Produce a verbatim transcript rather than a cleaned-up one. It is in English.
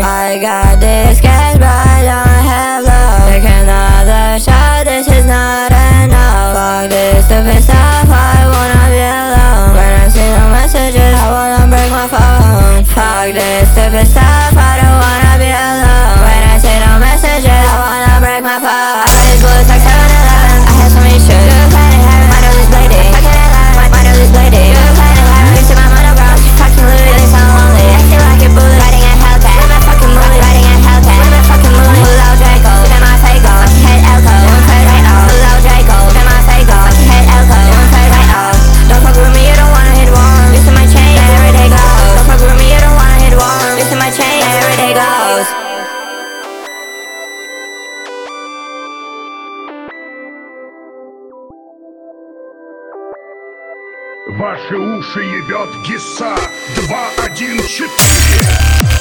I got this cash but I don't have love. Take another shot, this is not enough. Fuck this stupid stuff, I wanna be alone. When I see no messages, I wanna break my phone. Fuck this stupid stuff, I don't wanna be alone. When I see no messages, I wanna break my phone. I got these bullets like seven eleven. I had so many shit. Good planet heaven, my nose is bladed. Fucking alive, my, my nose is bladed. Good planet heaven, you see my monograph. Fucking Louis, they so lonely. I feel like a bullet riding a Hellcat. With my fucking movie, riding a Hellcat. With my fucking movie, pull out Draco. Look at my Fago, fucking head Elko. Don't turn right off. Pull out Draco. Look at my Fago, fucking head Elko. Don't turn right off. Don't fuck with me, you don't wanna hit one. This is my chain, every day goes. Don't fuck with me, you don't wanna hit one. This is my chain, every day goes. Ваши уши ебет ГИСа два один четыре.